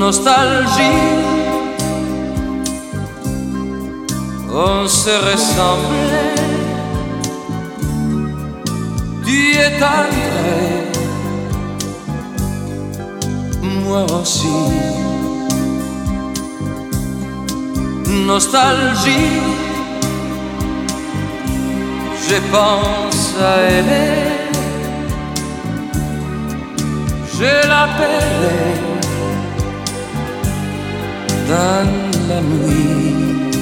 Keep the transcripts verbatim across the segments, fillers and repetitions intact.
nostalgie. On se ressemblait, tu es entré, moi aussi. Nostalgie, je pense à elle, je l'appelais dans la nuit.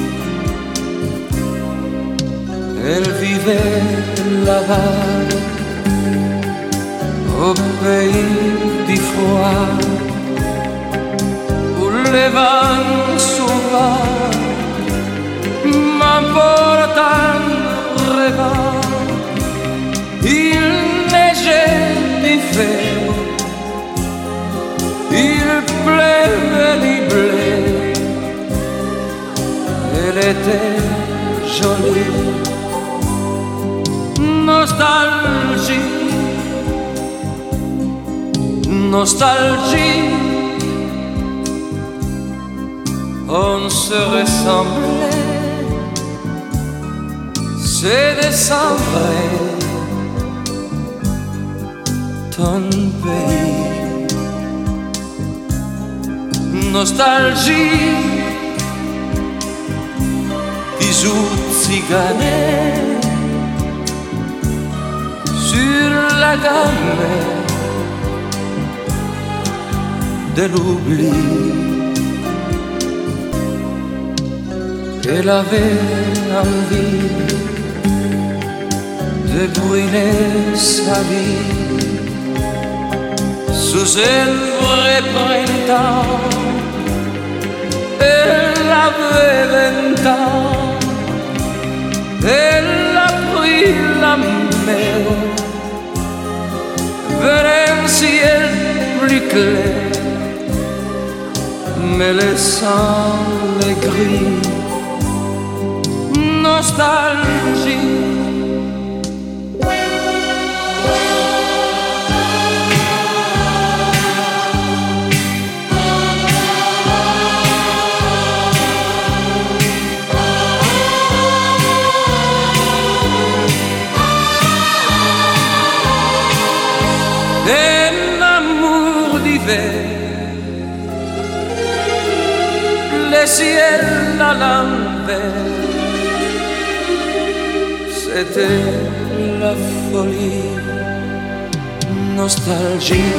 Elle vivait là-bas, au pays du froid, où les vents sauvages m'emportent en rêvant. Il neigeait du feu, il pleuvait du blé. Elle était jolie. Nostalgie, nostalgie, on se ressemblait, c'est décembre, ton pays. Nostalgie, bisous ciganés sur la gamme de l'oubli. Elle avait envie de brûler sa vie sous un vrai printemps. Elle avait vingt ans, elle a pris la mer vers un ciel plus clair, mais laissant les gris. Nostalgie, un amour d'hiver, le ciel à l'envers, c'était la folie. Nostalgie,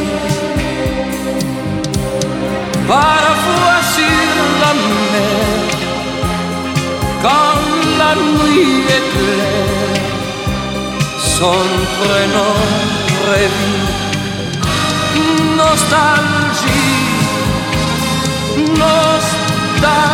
parfois sur la mer, quand la nuit est claire, son prénom revient. Nostalgie, nostalgie.